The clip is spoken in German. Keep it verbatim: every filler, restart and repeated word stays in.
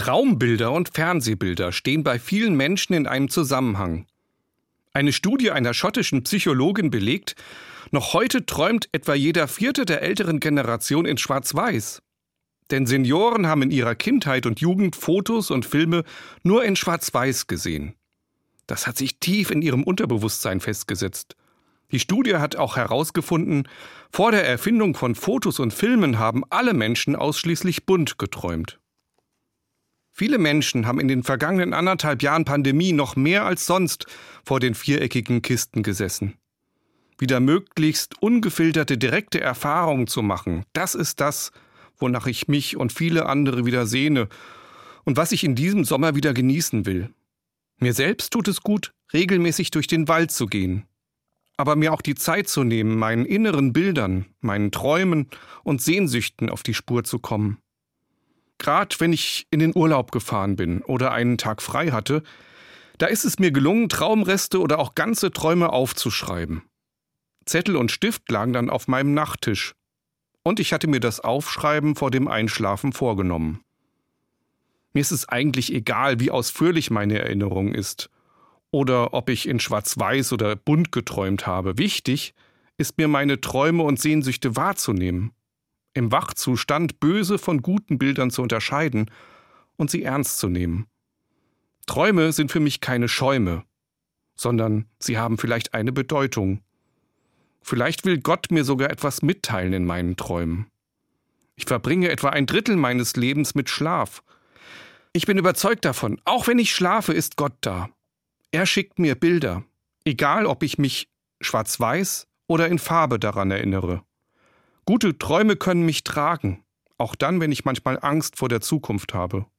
Traumbilder und Fernsehbilder stehen bei vielen Menschen in einem Zusammenhang. Eine Studie einer schottischen Psychologin belegt, noch heute träumt etwa jeder Vierte der älteren Generation in Schwarz-Weiß. Denn Senioren haben in ihrer Kindheit und Jugend Fotos und Filme nur in Schwarz-Weiß gesehen. Das hat sich tief in ihrem Unterbewusstsein festgesetzt. Die Studie hat auch herausgefunden, vor der Erfindung von Fotos und Filmen haben alle Menschen ausschließlich bunt geträumt. Viele Menschen haben in den vergangenen anderthalb Jahren Pandemie noch mehr als sonst vor den viereckigen Kisten gesessen. Wieder möglichst ungefilterte, direkte Erfahrungen zu machen, das ist das, wonach ich mich und viele andere wieder sehne und was ich in diesem Sommer wieder genießen will. Mir selbst tut es gut, regelmäßig durch den Wald zu gehen, aber mir auch die Zeit zu nehmen, meinen inneren Bildern, meinen Träumen und Sehnsüchten auf die Spur zu kommen. Gerade wenn ich in den Urlaub gefahren bin oder einen Tag frei hatte, da ist es mir gelungen, Traumreste oder auch ganze Träume aufzuschreiben. Zettel und Stift lagen dann auf meinem Nachttisch. Und ich hatte mir das Aufschreiben vor dem Einschlafen vorgenommen. Mir ist es eigentlich egal, wie ausführlich meine Erinnerung ist oder ob ich in Schwarz-Weiß oder bunt geträumt habe. Wichtig ist mir, meine Träume und Sehnsüchte wahrzunehmen, im Wachzustand böse von guten Bildern zu unterscheiden und sie ernst zu nehmen. Träume sind für mich keine Schäume, sondern sie haben vielleicht eine Bedeutung. Vielleicht will Gott mir sogar etwas mitteilen in meinen Träumen. Ich verbringe etwa ein Drittel meines Lebens mit Schlaf. Ich bin überzeugt davon, auch wenn ich schlafe, ist Gott da. Er schickt mir Bilder, egal ob ich mich schwarz-weiß oder in Farbe daran erinnere. Gute Träume können mich tragen, auch dann, wenn ich manchmal Angst vor der Zukunft habe.